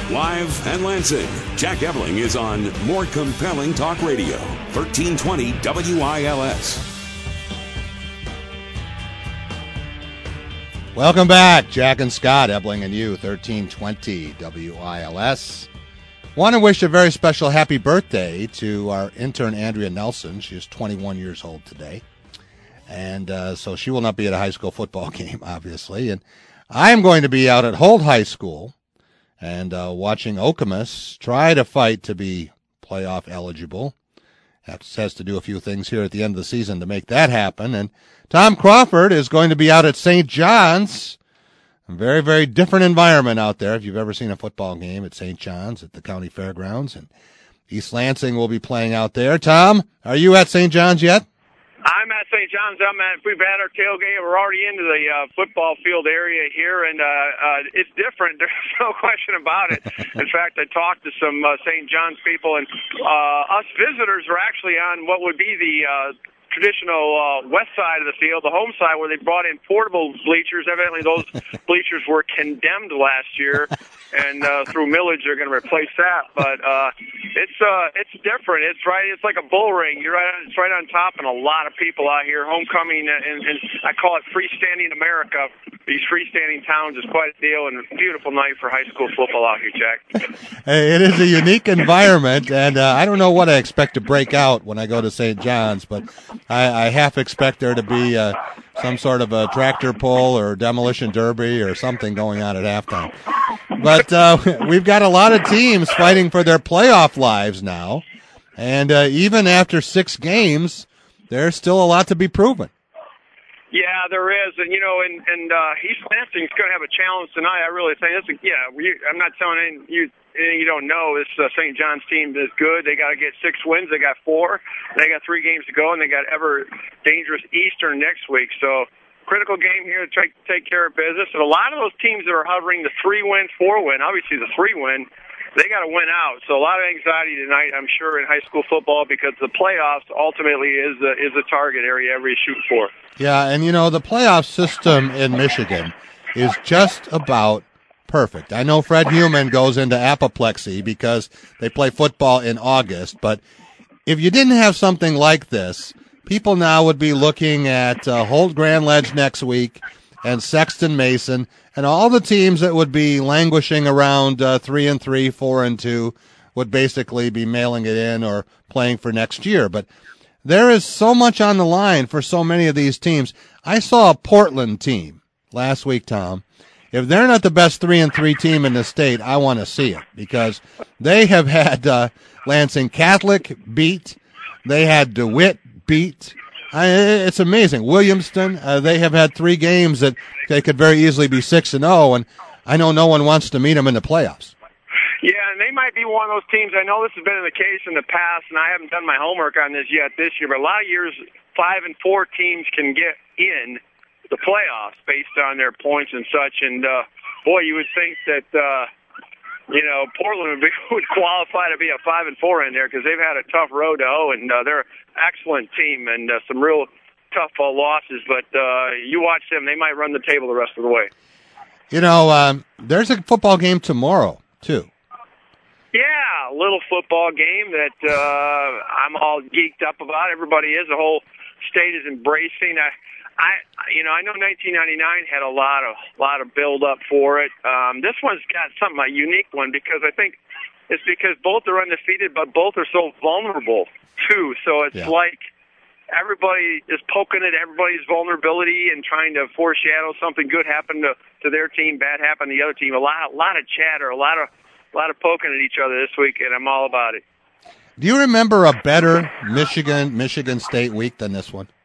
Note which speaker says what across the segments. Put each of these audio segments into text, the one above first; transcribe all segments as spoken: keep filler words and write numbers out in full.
Speaker 1: Live and Lansing, Jack Ebling is on more compelling talk radio, thirteen twenty W I L S.
Speaker 2: Welcome back, Jack and Scott, Ebling and you, thirteen twenty W I L S. Want to wish a very special happy birthday to our intern, Andrea Nelson. She is twenty-one years old today. And uh, so she will not be at a high school football game, obviously. And I am going to be out at Holt High School and uh, watching Okemos try to fight to be playoff eligible. Has, has to do a few things here at the end of the season to make that happen. And Tom Crawford is going to be out at Saint John's. A very, very different environment out there if you've ever seen a football game at Saint John's at the county fairgrounds. And East Lansing will be playing out there. Tom, are you at Saint John's yet?
Speaker 3: I'm at Saint John's. I'm at, we've had our tailgate. We're already into the uh, football field area here, and uh, uh, it's different. There's no question about it. In fact, I talked to some uh, Saint John's people, and uh, us visitors are actually on what would be the uh, traditional uh, west side of the field, the home side, where they brought in portable bleachers. Evidently, those bleachers were condemned last year, and uh, through millage, they're going to replace that. But uh, it's uh, it's different. It's right. It's like a bull ring. You're right. It's right on top, and a lot of people out here. Homecoming, and, and I call it freestanding America. These freestanding towns is quite a deal, and a beautiful night for high school football out here, Jack.
Speaker 2: Hey, it is a unique environment, and uh, I don't know what I expect to break out when I go to Saint John's, but I, I half expect there to be uh, some sort of a tractor pull or demolition derby or something going on at halftime. But uh, we've got a lot of teams fighting for their playoff lives now, and uh, even after six games, there's still a lot to be proven.
Speaker 3: Yeah, there is, and you know, and and uh, East Lansing's going to have a challenge tonight. I really think. This, yeah, we, I'm not telling you anything you don't know. This uh, Saint John's team is good. They got to get six wins. They got four. They got three games to go, and they got ever dangerous Eastern next week. So critical game here to take take care of business. And a lot of those teams that are hovering the three win, four win, obviously the three win, they got to win out. So a lot of anxiety tonight, I'm sure, in high school football because the playoffs ultimately is a, is a target area everybody's shooting for.
Speaker 2: Yeah, and you know, the playoff system in Michigan is just about perfect. I know Fred Heumann goes into apoplexy because they play football in August, but if you didn't have something like this, people now would be looking at uh, Holt Grand Ledge next week and Sexton Mason and all the teams that would be languishing around uh, three and three, four and two would basically be mailing it in or playing for next year. But there is so much on the line for so many of these teams. I saw a Portland team last week, Tom. If they're not the best three and three team in the state, I want to see it because they have had uh, Lansing Catholic beat. They had DeWitt beat. I, it's amazing. Williamston, uh, they have had three games that they could very easily be six and zero, and I know no one wants to meet them in the playoffs.
Speaker 3: Yeah, and they might be one of those teams. I know this has been the case in the past, and I haven't done my homework on this yet this year, but a lot of years, five and four teams can get in the playoffs based on their points and such. And, uh, boy, you would think that, uh, you know, Portland would, be, would qualify to be a five and four in there because they've had a tough road to hoe, and uh, they're an excellent team and uh, some real tough uh, losses. But uh, you watch them, they might run the table the rest of the way. You
Speaker 2: know, um, there's a football game tomorrow, too.
Speaker 3: Yeah, a little football game that uh, I'm all geeked up about. Everybody is. The whole state is embracing. I, I, you know, I know nineteen ninety-nine had a lot of lot of build up for it. Um, this one's got something a unique one because I think it's because both are undefeated, but both are so vulnerable too. So it's yeah. like everybody is poking at everybody's vulnerability and trying to foreshadow something good happen to, to their team, bad happen to the other team. A lot, a lot of chatter, a lot of. A lot of poking at each other this week, and I'm all about it.
Speaker 2: Do you remember a better Michigan Michigan State week than this one?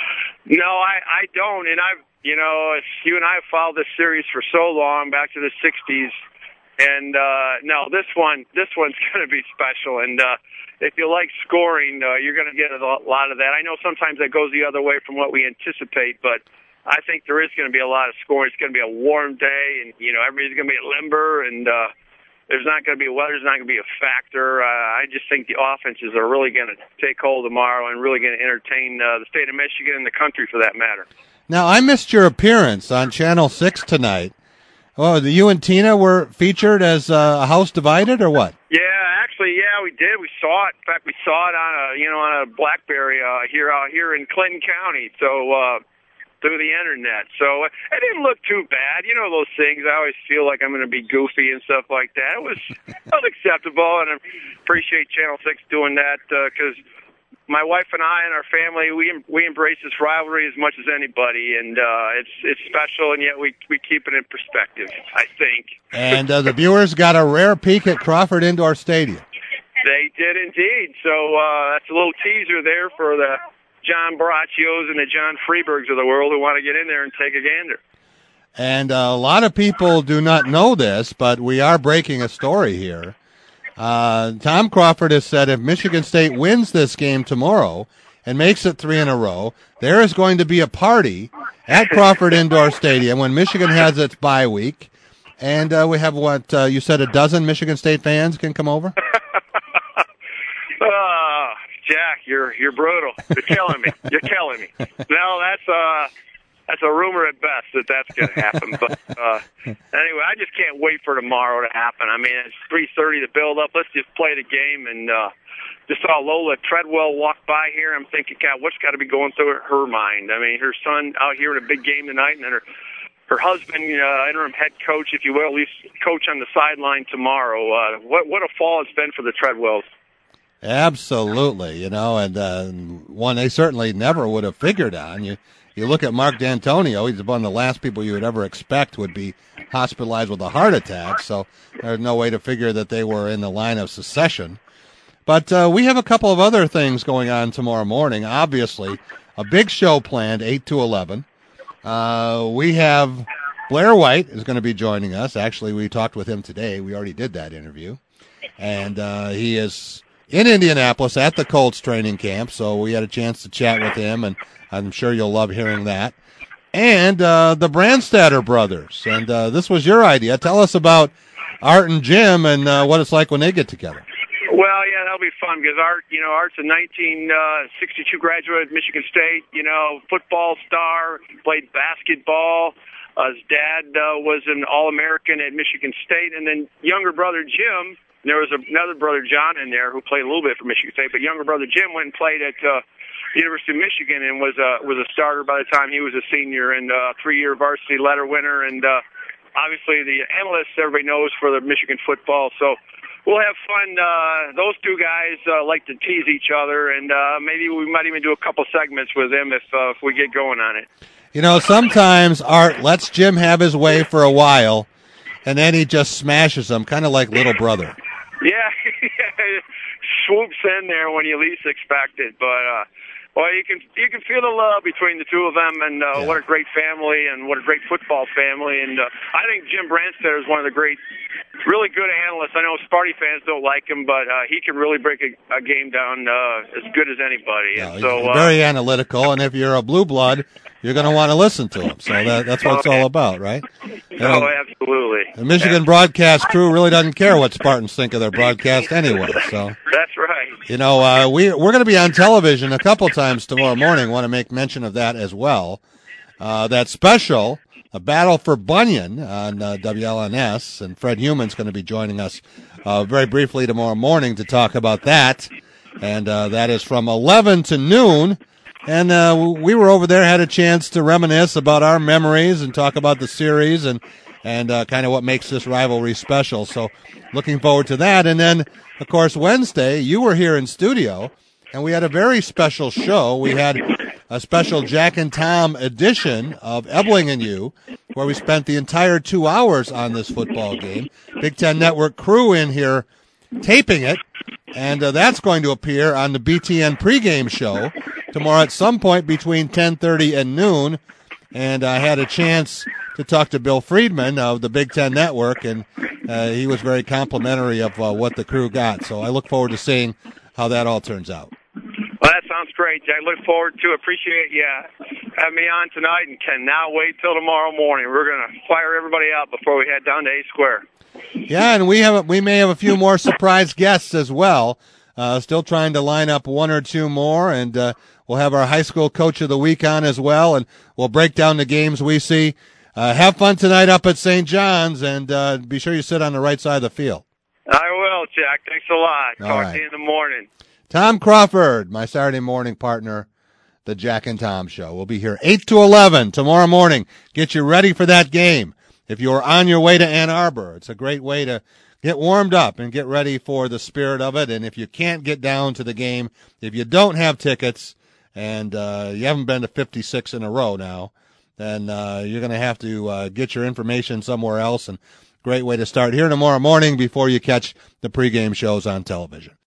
Speaker 3: No, I, I don't. And I've, you know, you and I have followed this series for so long, back to the sixties. And, uh, no, this one, this one's going to be special. And, uh, if you like scoring, uh, you're going to get a lot of that. I know sometimes that goes the other way from what we anticipate, but I think there is going to be a lot of scoring. It's going to be a warm day, and, you know, everybody's going to be limber, and, uh, there's not going to be weather's not going to be a factor. Uh, I just think the offenses are really going to take hold tomorrow and really going to entertain uh, the state of Michigan and the country for that matter.
Speaker 2: Now, I missed your appearance on Channel six tonight, Oh, the, you and Tina were featured as uh, a house divided, or what?
Speaker 3: Yeah, actually, yeah, we did. We saw it. In fact, we saw it on a, you know, on a BlackBerry uh, here out here in Clinton County. So uh, through the internet. So uh, it didn't look too bad. You know those things. I always feel like I'm going to be goofy and stuff like that. It was unacceptable, and I appreciate Channel Six doing that because. Uh, My wife and I and our family, we we embrace this rivalry as much as anybody, and uh, it's it's special, and yet we we keep it in perspective, I think.
Speaker 2: And uh, the viewers got a rare peek at Crawford Indoor Stadium.
Speaker 3: They did indeed. So uh, that's a little teaser there for the John Baraccios and the John Freebergs of the world who want to get in there and take a gander.
Speaker 2: And uh, a lot of people do not know this, but we are breaking a story here. Uh, Tom Crawford has said if Michigan State wins this game tomorrow and makes it three in a row, there is going to be a party at Crawford Indoor Stadium when Michigan has its bye week. And uh, we have what, uh, you said a dozen Michigan State fans can come over?
Speaker 3: uh, Jack, you're you're brutal. You're killing me. You're killing me. No, that's... Uh, That's a rumor at best that that's going to happen. But uh, anyway, I just can't wait for tomorrow to happen. I mean, it's three thirty to build up. Let's just play the game. And uh, just saw Lola Treadwell walk by here. I'm thinking, God, what's got to be going through her mind? I mean, her son out here in a big game tonight, and then her her husband, uh, interim head coach, if you will, at least coach on the sideline tomorrow. Uh, what what a fall it's been for the Treadwells.
Speaker 2: Absolutely, you know, and uh, one they certainly never would have figured on. You you look at Mark D'Antonio; he's one of the last people you would ever expect would be hospitalized with a heart attack. So there's no way to figure that they were in the line of succession. But uh, we have a couple of other things going on tomorrow morning. Obviously, a big show planned, eight to eleven. Uh, we have Blair White is going to be joining us. Actually, we talked with him today. We already did that interview, and uh, he is in Indianapolis at the Colts training camp, so we had a chance to chat with him, and I'm sure you'll love hearing that. And uh, the Brandstatter brothers, and uh, this was your idea. Tell us about Art and Jim and uh, what it's like when they get together.
Speaker 3: Well, yeah, that'll be fun because Art, you know, Art's a nineteen sixty-two graduate of Michigan State, you know, football star, played basketball. Uh, his dad uh, was an All-American at Michigan State, and then younger brother Jim. There was another brother, John, in there who played a little bit for Michigan State, but younger brother Jim went and played at uh, the University of Michigan and was a was a starter by the time he was a senior and a uh, three-year varsity letter winner. And uh, obviously the analysts everybody knows for the Michigan football. So we'll have fun. Uh, those two guys uh, like to tease each other, and uh, maybe we might even do a couple segments with them if uh, if we get going on it.
Speaker 2: You know, sometimes Art lets Jim have his way for a while, and then he just smashes him, kind of like little brother.
Speaker 3: Yeah, swoops in there when you least expect it. But uh, well, you can you can feel the love between the two of them, and uh, yeah. What a great family, and what a great football family. And uh, I think Jim Brandstatter is one of the great, really good analysts. I know Sparty fans don't like him, but uh, he can really break a, a game down uh, as good as anybody.
Speaker 2: No,
Speaker 3: and so
Speaker 2: uh, very analytical, and if you're a blue blood, you're going to want to listen to him. So that, that's what it's all about, right? You know,
Speaker 3: oh, absolutely.
Speaker 2: The Michigan absolutely. broadcast crew really doesn't care what Spartans think of their broadcast anyway. So
Speaker 3: that's right.
Speaker 2: You know, uh, we we're going to be on television a couple times tomorrow morning. Want to make mention of that as well. Uh, that special, A Battle for Bunyan on uh, W L N S, and Fred Heuman's going to be joining us uh, very briefly tomorrow morning to talk about that. And uh, that is from eleven to noon. And uh, we were over there, had a chance to reminisce about our memories and talk about the series and and uh, kind of what makes this rivalry special. So looking forward to that. And then, of course, Wednesday, you were here in studio, and we had a very special show. We had a special Jack and Tom edition of Ebling and You, where we spent the entire two hours on this football game. Big Ten Network crew in here taping it, and uh, that's going to appear on the B T N pregame show tomorrow at some point between ten thirty and noon. And I had a chance to talk to Bill Friedman of the Big Ten Network, and uh, he was very complimentary of uh, what the crew got. So I look forward to seeing how that all turns out.
Speaker 3: Well, that sounds great, Jack. Look forward to it. Appreciate you having me on tonight, and cannot wait till tomorrow morning. We're going to fire everybody out before we head down to A Square.
Speaker 2: Yeah, and we have a, we may have a few more surprise guests as well. Uh, still trying to line up one or two more, and uh, we'll have our high school coach of the week on as well, and we'll break down the games we see Uh, have fun tonight up at Saint John's, and uh, be sure you sit on the right side of the field.
Speaker 3: I will, Jack. Thanks a lot.
Speaker 2: All
Speaker 3: Talk
Speaker 2: right.
Speaker 3: to you in the morning.
Speaker 2: Tom Crawford, my Saturday morning partner, the Jack and Tom Show. We'll be here eight to eleven tomorrow morning. Get you ready for that game. If you're on your way to Ann Arbor, it's a great way to get warmed up and get ready for the spirit of it. And if you can't get down to the game, if you don't have tickets, and uh, you haven't been to fifty-six in a row now, then uh, you're going to have to uh, get your information somewhere else. And great way to start here tomorrow morning before you catch the pregame shows on television.